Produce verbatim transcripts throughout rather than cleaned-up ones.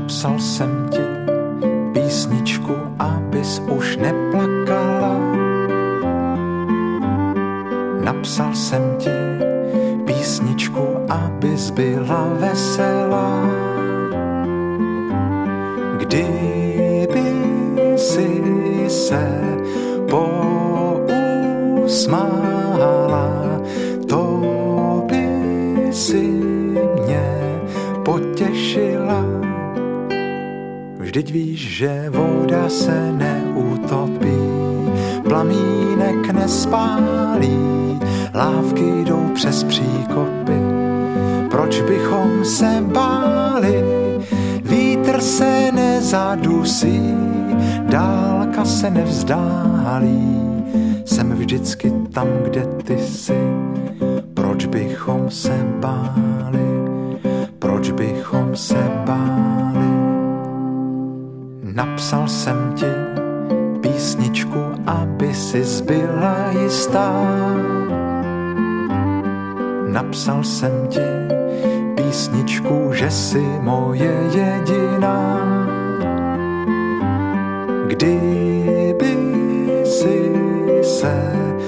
Napsal jsem ti písničku, abys už neplakala. Napsal jsem ti písničku, abys byla veselá. Kdyby si se pousmála, to by si mě potěšila. Vždyť víš, že voda se neutopí, plamínek nespálí, lávky jdou přes příkopy. Proč bychom se báli? Vítr se nezadusí, dálka se nevzdálí. Jsem vždycky tam, kde ty jsi. Proč bychom se báli? Proč bychom se báli? Napsal jsem ti písničku, aby si zbyla jistá. Napsal jsem ti písničku, že jsi moje jediná. Kdyby si se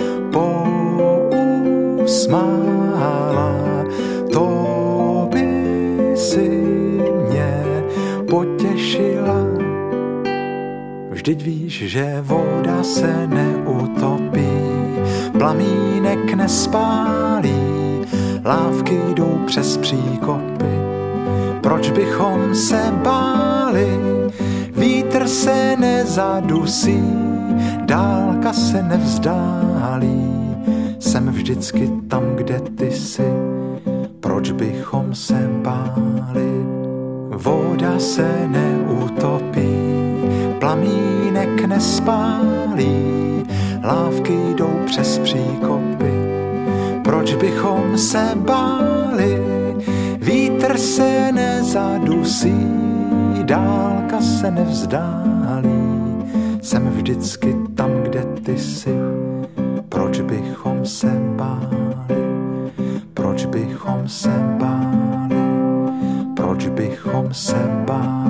pousmála, to by si mě potěšila. Vždyť víš, že voda se neutopí, plamínek nespálí, lávky jdou přes příkopy. Proč bychom se báli? Vítr se nezadusí, dálka se nevzdálí. Jsem vždycky tam, kde ty jsi. Proč bychom se báli? Voda se neutopí, plamínek nespálí, lávky jdou přes příkopy. Proč bychom se báli? Vítr se nezadusí, dálka se nevzdálí. Jsem vždycky tam, kde ty jsi. Proč bychom se báli? Proč bychom se báli? Proč bychom se báli?